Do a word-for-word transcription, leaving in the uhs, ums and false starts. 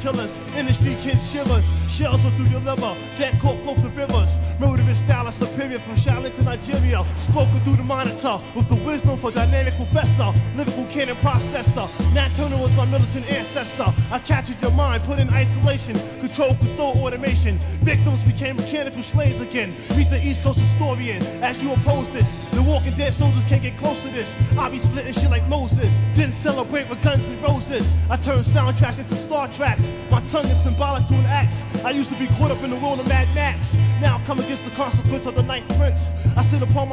killers. Industry kids shivers. Shells will through your liver. Get caught close to rivers. Murderous style is superior from Charlotte to Nigeria. Spoken through the monitor with the wisdom for dynamic professor. Lyrical cannon processor. Nat Turner was my militant ancestor. I captured your mind, put in isolation. Control with soul automation. Victims became mechanical slaves again. Meet the East Coast historian as you oppose this. The Walking Dead soldiers can't get close to this. I be splitting shit like Moses. Didn't celebrate with guns and roses. I turned soundtracks into Star Tracks. My tongue is symbolic to an axe. I used to be caught up in the world of Mad Max. Now I come against the consequence of the Ninth Prince. I sit upon my